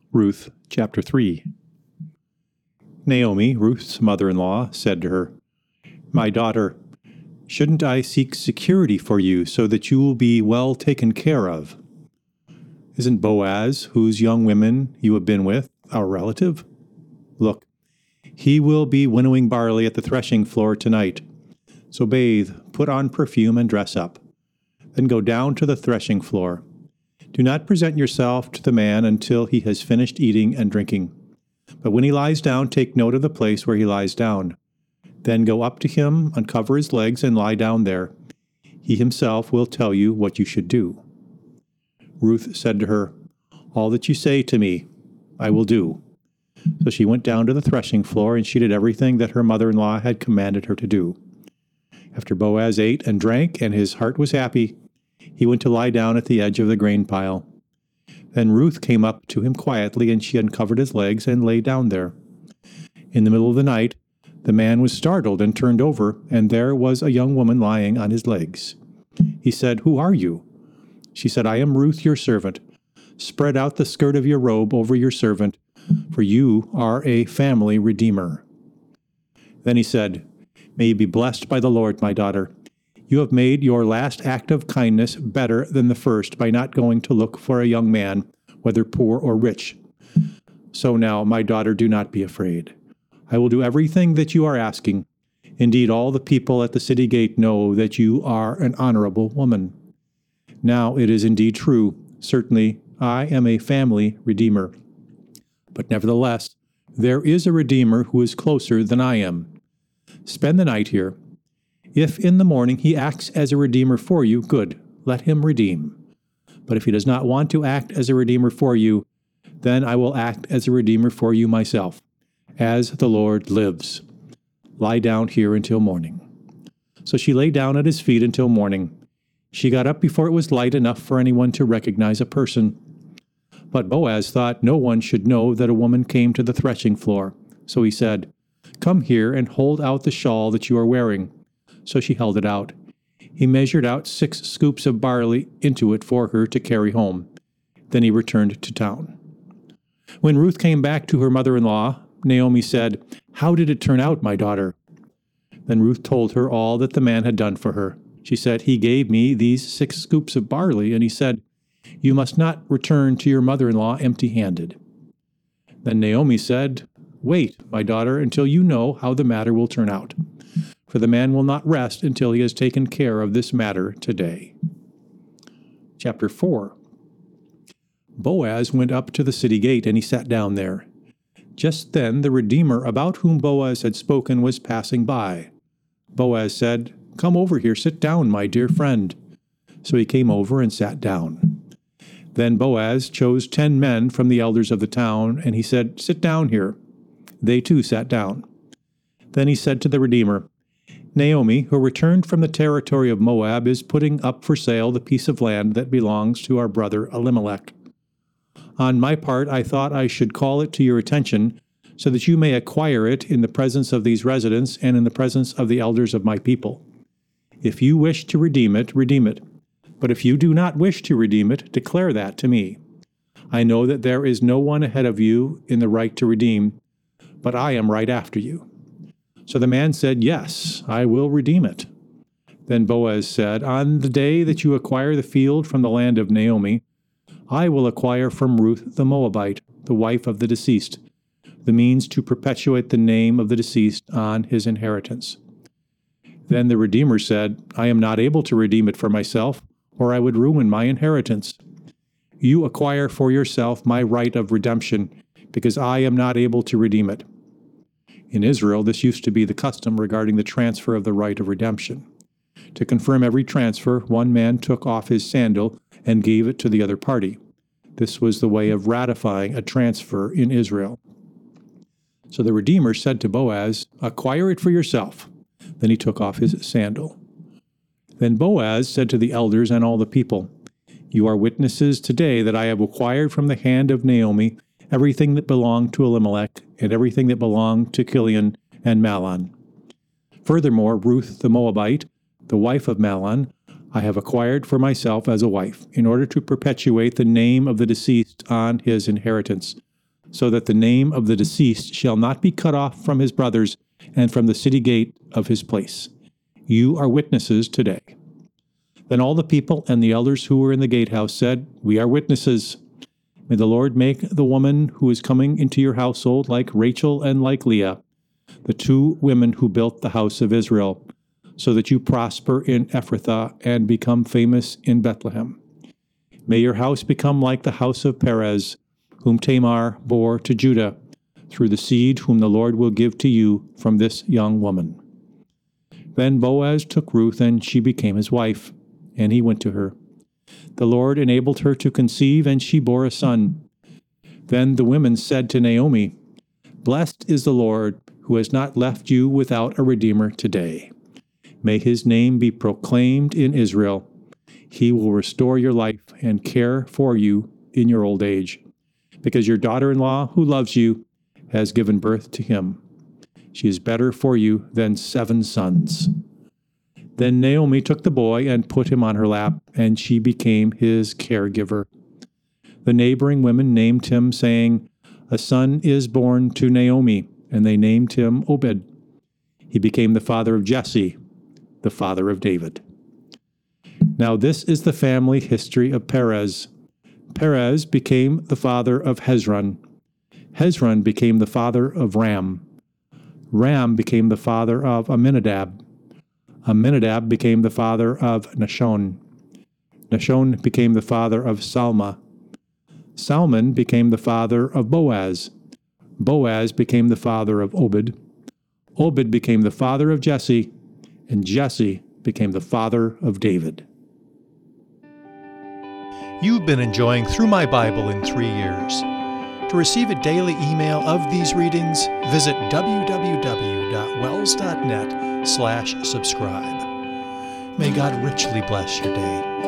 Ruth chapter 3. Naomi, Ruth's mother-in-law, said to her, "My daughter, shouldn't I seek security for you so that you will be well taken care of? Isn't Boaz, whose young women you have been with, our relative? Look, he will be winnowing barley at the threshing floor tonight. So bathe, put on perfume, and dress up. Then go down to the threshing floor. Do not present yourself to the man until he has finished eating and drinking. But when he lies down, take note of the place where he lies down. Then go up to him, uncover his legs, and lie down there. He himself will tell you what you should do." Ruth said to her, "All that you say to me, I will do." So she went down to the threshing floor, and she did everything that her mother-in-law had commanded her to do. After Boaz ate and drank, and his heart was happy, he went to lie down at the edge of the grain pile. Then Ruth came up to him quietly, and she uncovered his legs and lay down there. In the middle of the night, the man was startled and turned over, and there was a young woman lying on his legs. He said, "Who are you?" She said, "I am Ruth, your servant. Spread out the skirt of your robe over your servant, for you are a family redeemer." Then he said, "May you be blessed by the Lord, my daughter. You have made your last act of kindness better than the first by not going to look for a young man, whether poor or rich. So now, my daughter, do not be afraid. I will do everything that you are asking. Indeed, all the people at the city gate know that you are an honorable woman. Now it is indeed true. Certainly, I am a family redeemer. But nevertheless, there is a redeemer who is closer than I am. Spend the night here. If in the morning he acts as a redeemer for you, good, let him redeem. But if he does not want to act as a redeemer for you, then I will act as a redeemer for you myself, as the Lord lives. Lie down here until morning." So she lay down at his feet until morning. She got up before it was light enough for anyone to recognize a person. But Boaz thought no one should know that a woman came to the threshing floor. So he said, "Come here and hold out the shawl that you are wearing." So she held it out. He measured out 6 scoops of barley into it for her to carry home. Then he returned to town. When Ruth came back to her mother-in-law, Naomi said, "How did it turn out, my daughter?" Then Ruth told her all that the man had done for her. She said, "He gave me these 6 scoops of barley, and he said, 'You must not return to your mother-in-law empty-handed.'" Then Naomi said, "Wait, my daughter, until you know how the matter will turn out. For the man will not rest until he has taken care of this matter today." Chapter 4. Boaz went up to the city gate, and he sat down there. Just then the Redeemer about whom Boaz had spoken was passing by. Boaz said, "Come over here, sit down, my dear friend." So he came over and sat down. Then Boaz chose 10 men from the elders of the town, and he said, "Sit down here." They too sat down. Then he said to the Redeemer, "Naomi, who returned from the territory of Moab, is putting up for sale the piece of land that belongs to our brother Elimelech. On my part, I thought I should call it to your attention, so that you may acquire it in the presence of these residents and in the presence of the elders of my people. If you wish to redeem it, redeem it. But if you do not wish to redeem it, declare that to me. I know that there is no one ahead of you in the right to redeem, but I am right after you." So the man said, "Yes, I will redeem it." Then Boaz said, "On the day that you acquire the field from the land of Naomi, I will acquire from Ruth the Moabite, the wife of the deceased, the means to perpetuate the name of the deceased on his inheritance." Then the Redeemer said, "I am not able to redeem it for myself, or I would ruin my inheritance. You acquire for yourself my right of redemption, because I am not able to redeem it." In Israel, this used to be the custom regarding the transfer of the right of redemption. To confirm every transfer, one man took off his sandal and gave it to the other party. This was the way of ratifying a transfer in Israel. So the Redeemer said to Boaz, "Acquire it for yourself." Then he took off his sandal. Then Boaz said to the elders and all the people, "You are witnesses today that I have acquired from the hand of Naomi everything that belonged to Elimelech and everything that belonged to Chilion and Mahlon. Furthermore, Ruth the Moabite, the wife of Mahlon, I have acquired for myself as a wife, in order to perpetuate the name of the deceased on his inheritance, so that the name of the deceased shall not be cut off from his brothers and from the city gate of his place. You are witnesses today." Then all the people and the elders who were in the gatehouse said, "We are witnesses. May the Lord make the woman who is coming into your household like Rachel and like Leah, the two women who built the house of Israel, so that you prosper in Ephrathah and become famous in Bethlehem. May your house become like the house of Perez, whom Tamar bore to Judah, through the seed whom the Lord will give to you from this young woman." Then Boaz took Ruth, and she became his wife, and he went to her. The Lord enabled her to conceive, and she bore a son. Then the women said to Naomi, "Blessed is the Lord, who has not left you without a redeemer today. May his name be proclaimed in Israel. He will restore your life and care for you in your old age, because your daughter-in-law, who loves you, has given birth to him. She is better for you than 7 sons." Then Naomi took the boy and put him on her lap, and she became his caregiver. The neighboring women named him, saying, "A son is born to Naomi," and they named him Obed. He became the father of Jesse, the father of David. Now this is the family history of Perez. Perez became the father of Hezron. Hezron became the father of Ram. Ram became the father of Amminadab. Amminadab became the father of Nahshon. Nahshon became the father of Salma. Salmon became the father of Boaz. Boaz became the father of Obed. Obed became the father of Jesse, and Jesse became the father of David. You've been enjoying Through My Bible in 3 Years. To receive a daily email of these readings, visit www.wells.net/subscribe. May God richly bless your day.